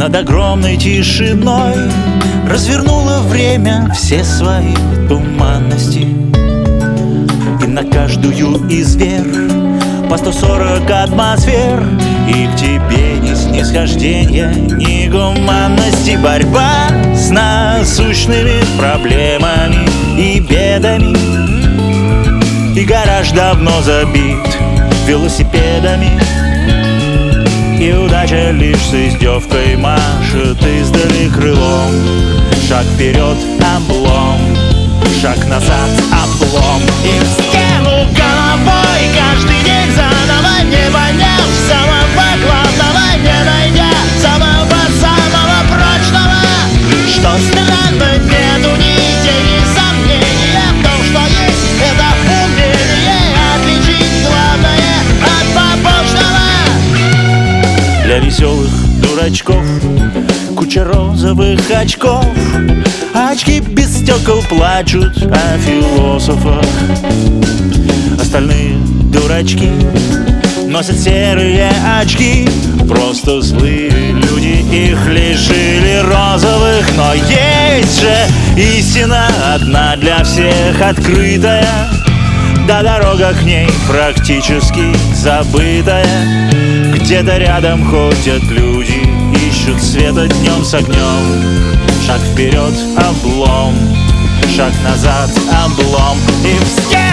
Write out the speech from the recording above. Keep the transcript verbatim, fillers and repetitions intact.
над огромной тишиной развернуло время все свои туманности. И на каждую из вер по сто сорок атмосфер, и к тебе ни снисхождения, ни гуманности. Борьба с насущными проблемами и бедами, и гараж давно забит велосипедами, и удача лишь с издевкой машет издали крылом. Шаг вперед — облом, шаг назад — облом. И в стену головой каждый день заново, не поняв самого главного, не найдя самого-самого прочного. Что странно, нету ни тени сомнения в том, что есть это умение отличить главное от побочного. Для веселых дурачков куча розовых очков, очки без стекол плачут о философах. Остальные дурачки носят серые очки, просто злые люди их лишили розовых. Но есть же истина одна для всех открытая, да дорога к ней практически забытая. Где-то рядом ходят люди, ищут света днем с огнем. Шаг вперед — облом, шаг назад — облом. И в стену